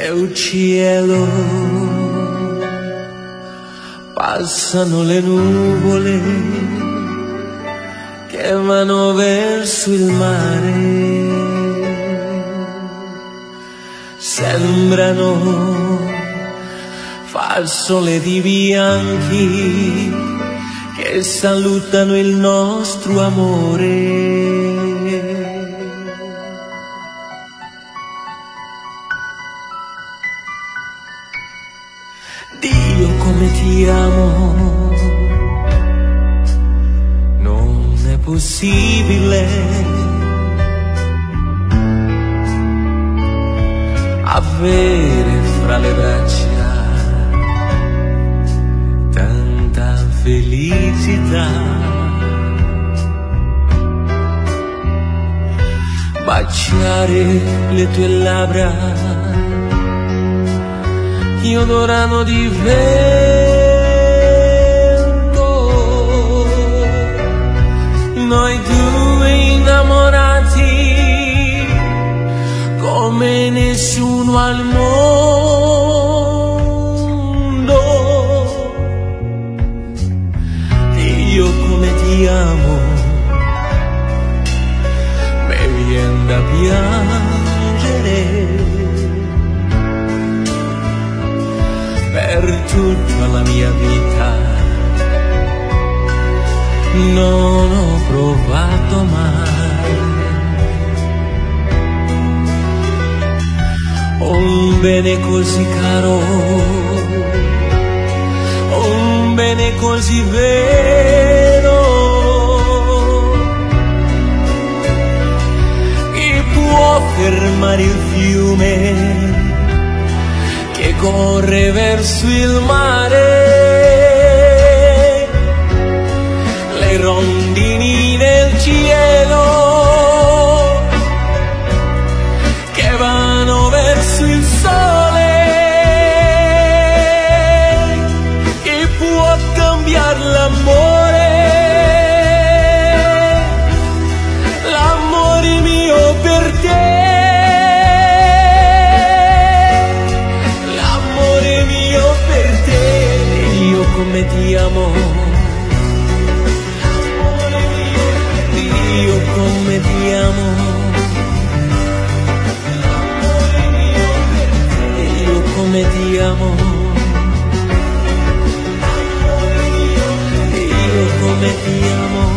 nel cielo passano le nuvole che vanno verso il mare, sembrano fazzoletti bianchi che salutano il nostro amore. Dio, come ti amo, non è possibile avere fra le braccia tanta felicità, baciare le tue labbra che odorano di vento, noi due innamorati come nessuno al mondo. Io come ti amo, me vien da piangere. Per tutta la mia vita non ho provato mai un bene così caro, un bene così vero, che può fermare il fiume che corre verso il mare, le rondini del cielo che vanno verso il sole, che può cambiare l'amore, l'amore mio per te. Come ti amo, Dio, come ti amo, io come ti amo, io come ti amo.